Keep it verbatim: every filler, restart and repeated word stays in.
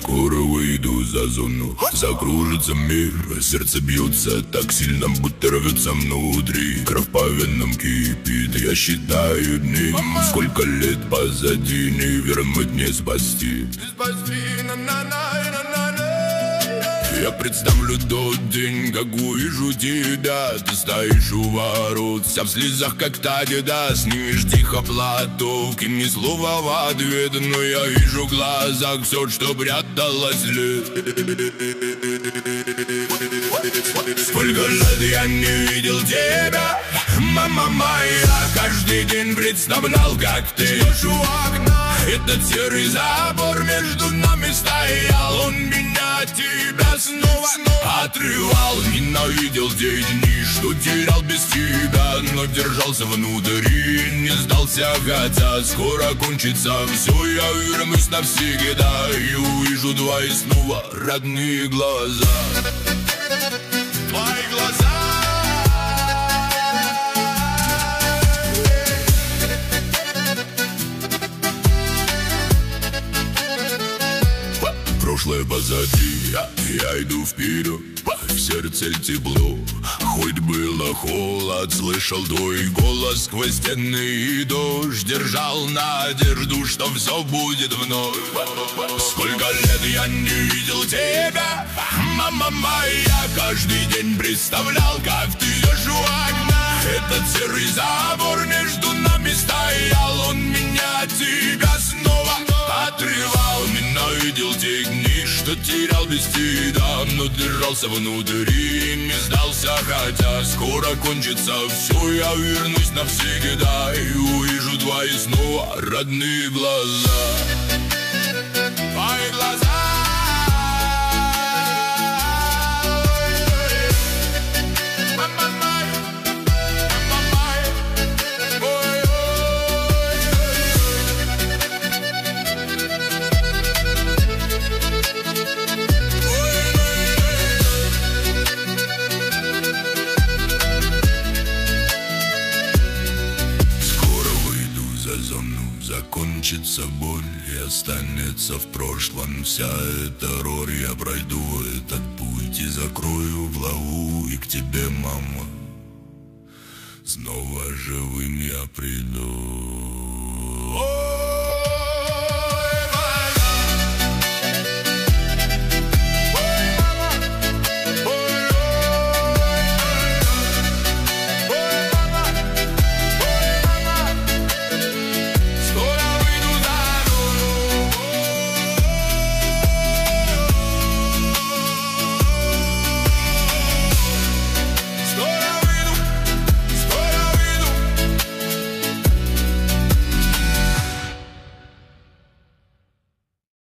Скоро выйду за зону, закружится мир. Сердце бьется так сильно, будто рвется внутри. Кровь по венам кипит, я считаю дни. Сколько лет позади, не вернуть, не спасти. Я представлю тот день, как увижу тебя. Ты стоишь у ворот, вся в слезах, как та деда. Снимешь тихо платок и ни слова в ответ. Но я вижу в глазах все, что пряталось лет. Сколько лет я не видел тебя, мама моя. Каждый день представлял, как ты идешь у окна. Этот серый забор между нами стоял. Он меня от тебя снова, снова отрывал. Ненавидел те дни, что терял без тебя. Но держался внутри, не сдался. Хотя скоро кончится все, я вернусь навсегда. И увижу твои снова родные глаза. Твои глаза. Прошлое позади, я иду вперед. В сердце тепло, хоть было холод. Слышал твой голос сквозь стены и дождь. Держал надежду, что все будет вновь. Сколько лет я не видел тебя, мама моя. Каждый день представлял, как ты идешь у окна. Этот серый забор между нами стоял. Он меня от тебя снова отрывал. Ненавидел те дни, что терял без тебя. Но держался внутри, не сдался. Хотя скоро кончится все, я вернусь навсегда. И увижу твои снова родные глаза. Твои глаза. Закончится боль и останется в прошлом вся эта роль. Я пройду этот путь и закрою главу. И к тебе, мама, снова живым я приду.